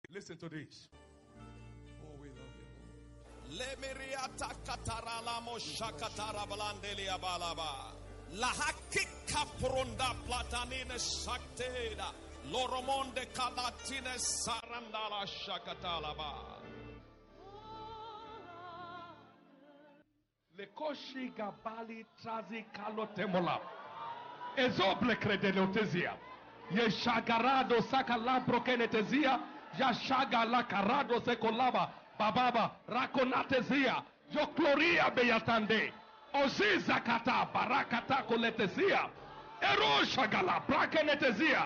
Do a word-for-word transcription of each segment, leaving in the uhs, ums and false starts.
Listen to this. Oh, we love you, Lord. Lemiriata katarala moshakatara balandelia balaba. Lahakika pronda platanine sakteda. Loromonde kalatine sarandala shakatalaba. Lekoshi gabali trazi kalotemola. Ezoble credenotezia. Yeshagarado sakalabro kenetezia. Yashaga la carado sekolaba. Bababa rakonatezia. Yokloria beyatande. Oziza kata barakata koletezia. Ero shagala brakenetezia.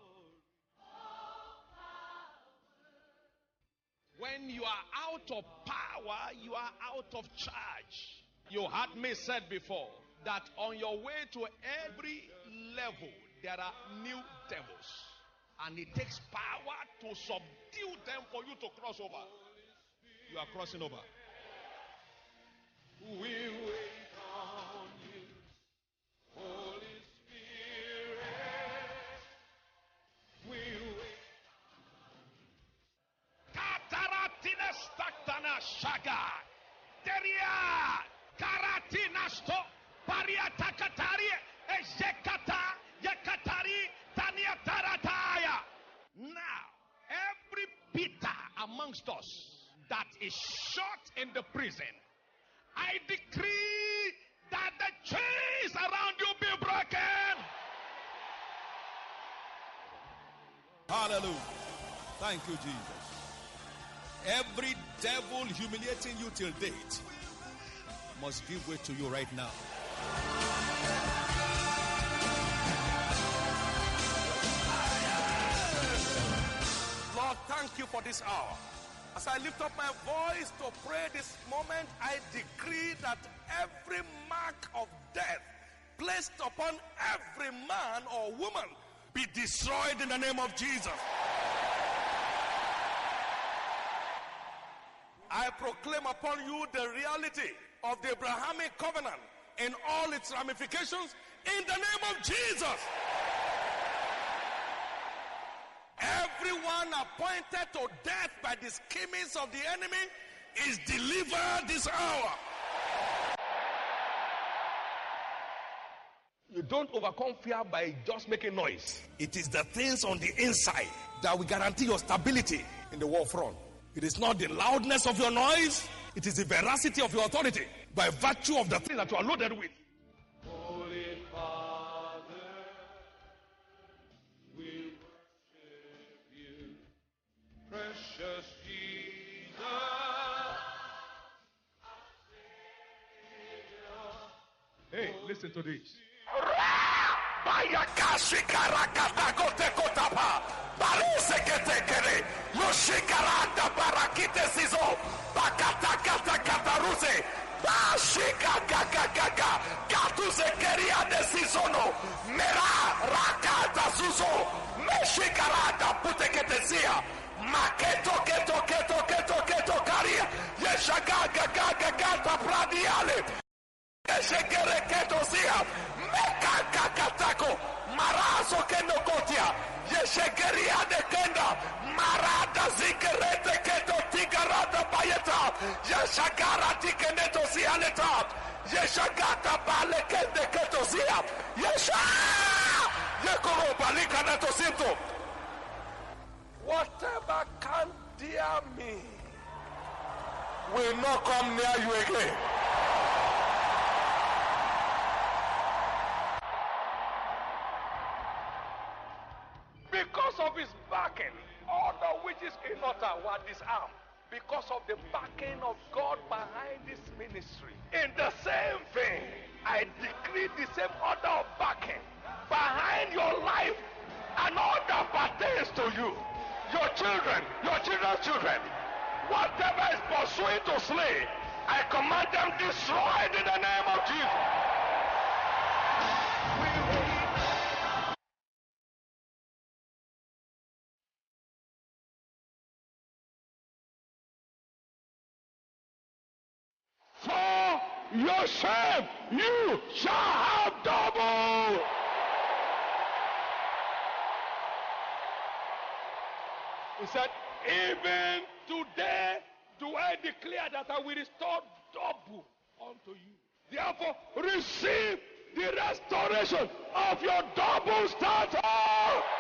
When you are out of power, you are out of charge. You heard me said before that on your way to every level, there are new devils. And it takes power to subdue them for you to cross over. You are crossing over. We wait on you, Holy Spirit. We wait. Kataratina staktana shaga. Teria. Karatinasto. Pariata katari. Ejekata. Yakatari. Tania tarataya. Now, every Peter amongst us that is shut in the prison, I decree that the chains around you be broken. Hallelujah. Thank you, Jesus. Every devil humiliating you till date must give way to you right now. Lord, thank you for this hour. As I lift up my voice to pray this moment, I decree that every mark of death placed upon every man or woman be destroyed in the name of Jesus. I proclaim upon you the reality of the Abrahamic covenant in all its ramifications in the name of Jesus. Everyone appointed to death by the schemings of the enemy is delivered this hour. You don't overcome fear by just making noise. It is the things on the inside that will guarantee your stability in the war front. It is not the loudness of your noise, it is the veracity of your authority by virtue of the thing that you are loaded with. Holy Father, we worship you, precious Jesus. Hey, listen to this. Bayakashi karakata kote kotapa baruse kete kere yoshikaranda barakite sizo bakata kata kataruse bashika gaga gaga katuse keria de sizono mera rakata suzo meshikaranda puteketesia maketo keto keto keto keto karia yeshaga gaga gaga ta pradiale yeshekere keto sia Mekakakatako, Marazo Kenokotia, Yeshegeria de Kenda, Marada Zikerete Keto Tigarata Bayeta, Yeshagara Tikeneto Sialeta, Yeshagata Balekende Ketosia, Yesha Yekoro Balikaneto Sinto. Whatever can dear me will not come near you again. Because of his backing, all the witches in order were disarmed. Because of the backing of God behind this ministry. In the same vein, I decree the same order of backing behind your life and all that pertains to you, your children, your children's children. Whatever is pursuing to slay, I command them destroyed in the name of Jesus. For your shame, you shall have double. He said, Even today do I declare that I will restore double unto you. Therefore, receive the restoration of your double stature.